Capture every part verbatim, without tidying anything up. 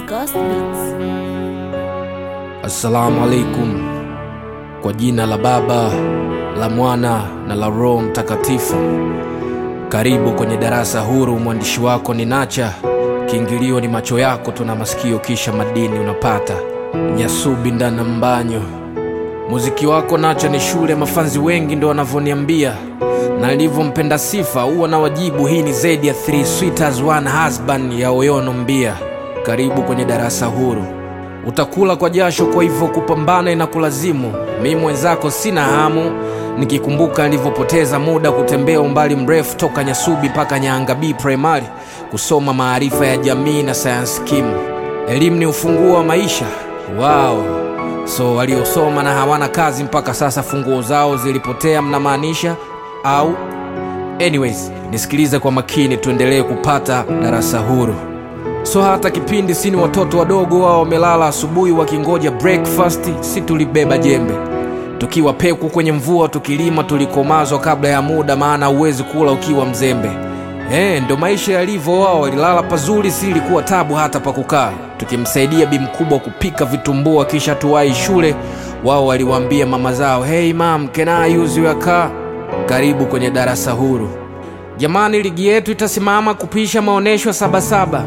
Ghost Beats. Assalamu alaikum. Kwa jina la Baba, la Mwana na la Roho Mtakatifu. Karibu kwenye darasa huru. Mwandishi wako ni Nacha. Kiingilio ni macho yako, tuna masikio kisha madini unapata. Nyasubi ndana mbanyo. Muziki wako Nacha ni shule, mafanzi wengi ndo wanavoniambia. Na nilivyo mpenda sifa huwa na wajibu, hii ni zaidi ya three sweeters one husband ya Oyono Mbia. Karibu kwenye darasa huru. Utakula kwa jasho, kwa hivyo kupambana inakulazimu. Mimi mwenzako sina hamu, nikikumbuka nilivyopoteza muda kutembea umbali mrefu toka Nyasubi mpaka Nyanga B Primary kusoma maarifa ya jamii na science kim. Elimu ni ufunguo wa maisha. Wow. So waliosoma na hawana kazi mpaka sasa funguo zao zilipotea mnamaanisha? Au anyways, nisikilize kwa makini, tuendelee kupata darasa huru. So hata kipindi sini watoto wadogo wao wamelala asubuhi wakingoja breakfast, si tulibeba jembe tukiwa peku kwenye mvua, tukilima tulikomazwa kabla ya muda, maana uwezi kula ukiwa mzembe. Eh, ndo maisha yalivyo. Wao walilala pazuri, si ilikuwa tabu hata pa kukaa, tukimsaidia bi mkubwa kupika vitumbua kisha tuwai shule. Wao waliwaambia mama zao, hey mom, can I use your car? Karibu kwenye darasa huru. Jamani, ligi yetu itasimama kupisha maonesho saba saba.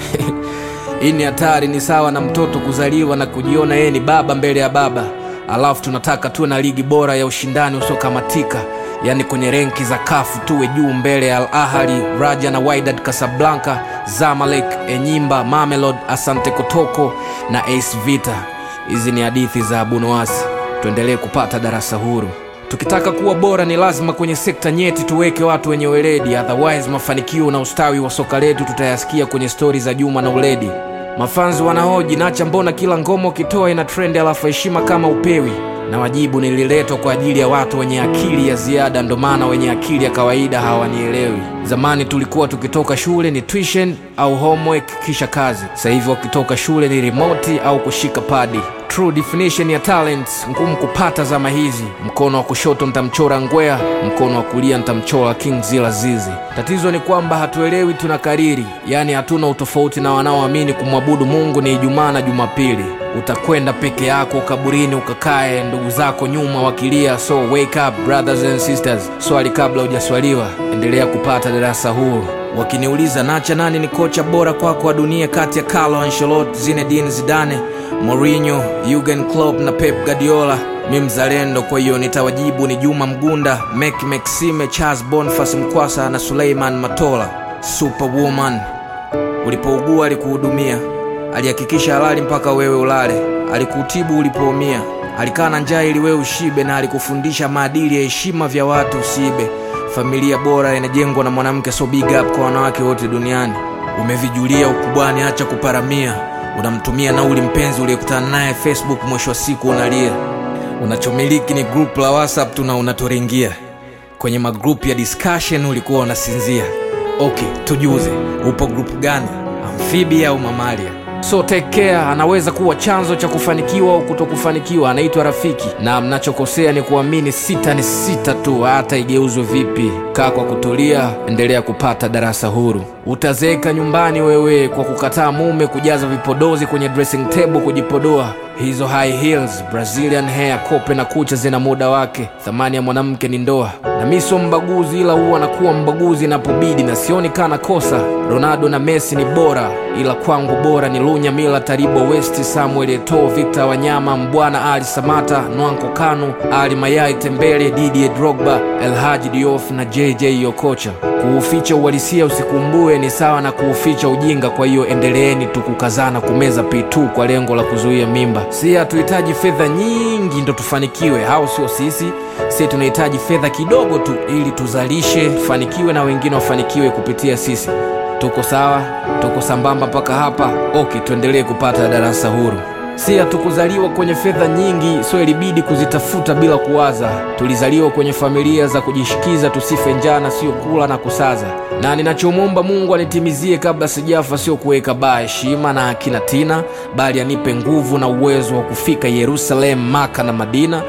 Hii ni hatari, ni sawa na mtoto kuzaliwa na kujiona yeye ni baba mbele ya baba. Alafu tunataka tuwe na ligi bora ya ushindani usokamatika, yani kwenye renki za kafu tuwe juu mbele ya Al Ahly, Raja na Wydad Casablanca, Zamalek, Enyimba, Mamelodi, Asante Kotoko na A S Vita. Hizi ni hadithi za Abunoasi. Tuendelee kupata darasa huru. Tukitaka kuwa bora ni lazima kwenye sekta nyeti tuweke watu wenye weledi, otherwise mafanikio na ustawi wa soka letu tutayasikia kwenye stori za Juma na Uledi. Mafanzi wanahoji, Nacha mbona kila ngoma ukitoa ina trend alafu heshima kama upewi? Na wajibu, nililetwa kwa ajili ya watu wenye akili ya ziada, ndo maana wenye akili ya kawaida hawanielewi. Zamani tulikuwa tukitoka shule ni tuition au homework kisha kazi. Sasa hivi wakitoka shule ni remote au kushika padi. True definition ya talent ngumu kupata zama hizi. Mkono wa kushoto nitamchora Ngwea, mkono wa kulia nitamchora King Zila Zizi. Tatizo ni kwamba hatuelewi, tunakariri, yani hatuna utofauti na wanaoamini kumwabudu Mungu ni Ijumaa na Jumapili. Utakwenda peke yako kaburini ukakae, ndugu zako nyuma wakilia. So wake up brothers and sisters. Swali kabla hujaswaliwa, endelea kupata darasa huru. Wakiniuliza, Nacha, nani ni kocha bora kwako wa dunia kati ya Carlo Ancelotti, Zinedine Zidane, Mourinho, Jurgen Klopp na Pep Guardiola? Mimi mzalendo, kwa hiyo nitawajibu ni Juma Mgunda, Mek Maxime, Charles Boniface Mkwasa na Suleiman Matola. Superwoman. Ulipougua alikuhudumia, alihakikisha halali mpaka wewe ulale, alikutibu ulipoumia, alikaa na njaa ili wewe ushibe, na alikufundisha maadili ya heshima vya watu usiibe. Familia bora inajengwa na mwanamke, so big up kwa wanawake wote duniani. Umevijulia ukubwani, acha kuparamia. Unamtumia nauli mpenzi uliyekutana naye Facebook, mwisho wa siku unalia. Unachomiliki ni group la WhatsApp tuna unatoringia. Kwenye magroup ya discussion ulikuwa unasinzia. Okay, tujuze, upo group gani? Amphibia au mamalia? So take care, anaweza kuwa chanzo cha kufanikiwa au kutokufanikiwa. Anaitwa rafiki, na mnachokosea ni kuamini sita ni sita tu, hata igeuzwe vipi. Kaa kwa kutulia, endelea kupata darasa huru. Utazeeka nyumbani wewe kwa kukataa mume kujaza vipodozi kwenye dressing table kujipodoa. Hizo high heels, Brazilian hair, kope na kucha zina muda wake. Thamani ya mwanamke ni ndoa. Na mimi sio mbaguzi, ila huwa nakuwa mbaguzi inapobidi, na sioni kana kosa. Ronaldo na Messi ni bora, ila kwangu bora ni Lunya Mila, Taribo West, Samuel Eto'o, Victor Wanyama, Mbwana Ali Samata, Nwanko Kanu, Ali Mayai Tembele, Didier Drogba, El Hadji Diouf na J J Yokocha. Kuuficha uhalisia usikumbue ni sawa na kuuficha ujinga. Kwa hiyo endeleeni tukukazana kumeza P two kwa lengo la kuzuia mimba. Si hatuhitaji fedha nyingi ndo tufanikiwe, au sio sisi? Sisi tunahitaji fedha kidogo tu ili tuzalishe, tufanikiwe na wengine wafanikiwe kupitia sisi. Tuko sawa? Tuko sambamba mpaka hapa? Okay, tuendelee kupata darasa huru. Si hatukuzaliwa kwenye fedha nyingi, so ilibidi kuzitafuta bila kuwaza. Tulizaliwa kwenye familia za kujishikiza, tusife njana, sio kula na kusaza. Na ninachomomba Mungu anitimizie kabla sijafa, sio kuweka baa heshima na akina Tina, bali anipe nguvu na uwezo wa kufika Yerusalemu, Maka na Madina.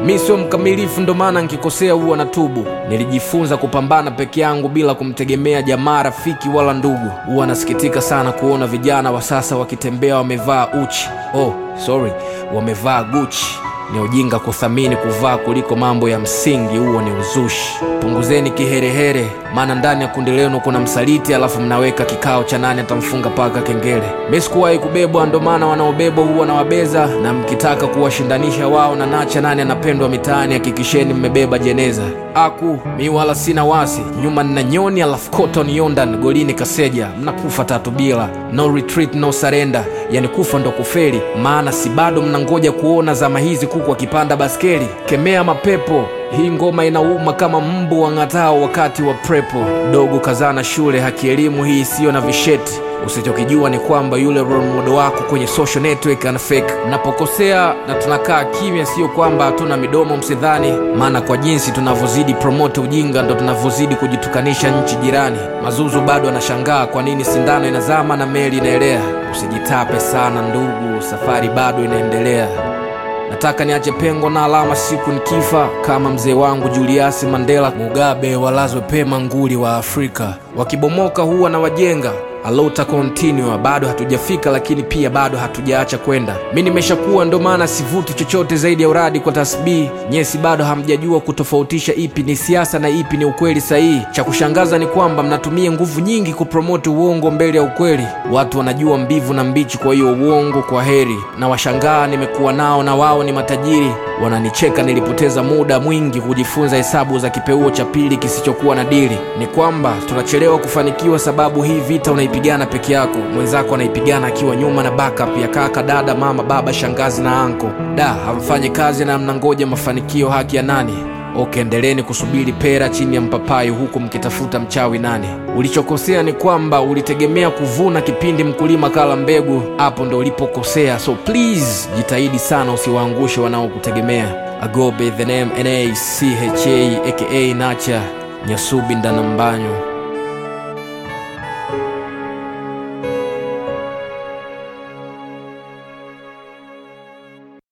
Mi sio mkamilifu, ndo maana nikikosea huwa natubu. Nilijifunza kupambana peke yangu bila kumtegemea jamaa, rafiki wala ndugu. Huwa nasikitika sana kuona vijana wa sasa wakitembea wamevaa uchi. Oh, sorry, wamevaa Gucci. Ni ujinga kuthamini kuvaa kuliko mambo ya msingi, huo ni uzushi. Punguzeni kiherehere, maana ndani ya kundi lenu kuna msaliti, alafu mnaweka kikao cha nani atamfunga paka kengele. Mimi sikuwahi kubebwa, ndo maana wanaobebwa huwa na wabeza, na mkitaka kuwashindanisha wao na Nacha nani anapendwa mitaani, hakikisheni mmebeba jeneza. Aku, mi wala sina wasi, nyuma nina Nyoni alafu Cotton Yondan, golini Kaseja, mnakufa tatu bila. No retreat, no surrender, yani kufa ndo kufeli, maana si bado mnangoja kuona zama hizi kuku akipanda baskeli. Kemea mapepo, hii ngoma inauma kama mbu wang'atao wakati wa prepo. Dogo kazana shule, haki elimu hii sio na visheti. Usichokijua ni kwamba yule role model wako kwenye social network ana fake. Napokosea na tunakaa kimya, sio kwamba hatuna midomo msidhani, maana kwa jinsi tunavozidi promote ujinga ndo tunavozidi kujitukanisha nchi jirani. Mazuzu bado anashangaa kwa nini sindano inazama na meli inaelea. Usijitape sana ndugu, safari bado inaendelea. Nataka niache pengo na alama siku nikifa, kama mzee wangu Julius Mandela Mugabe, walazwe pema nguli wa Afrika. Wakibomoka huwa na wajenga, alota continue. Bado hatujafika lakini pia bado hatujaacha kwenda. Mimi nimeshakuwa, ndo maana sivuti chochote zaidi ya uradi kwa tasbih. Nyesi bado hamjajua kutofautisha ipi ni siasa na ipi ni ukweli sahihi. Cha kushangaza ni kwamba mnatumia nguvu nyingi kupromote uongo mbele ya ukweli. Watu wanajua mbivu na mbichi, kwa hiyo uongo kwa heri. Na washangaa nimekuwa nao na wao ni matajiri. Wananicheka nilipoteza muda mwingi kujifunza hesabu za kipeuo cha pili kisichokuwa na dili. Ni kwamba tunachelewa kufanikiwa sababu hii vita unaipigana peke yako, mwenzako anaipigana akiwa nyuma na backup ya kaka, dada, mama, baba, shangazi na anko. Da, hamfanyi kazi na mnangoja mafanikio, haki ya nani? Okay, endeleni kusubiri pera chini ya mpapai huku mkitafuta mchawi nani. Ulichokosea ni kwamba ulitegemea kuvuna kipindi mkulima kala mbegu, hapo ndo ulipokosea. So please, jitahidi sana usiwaangushe wanaokutegemea. I go by the name N A C H A aka Nacha Nyasubi Ndana Mbanyo.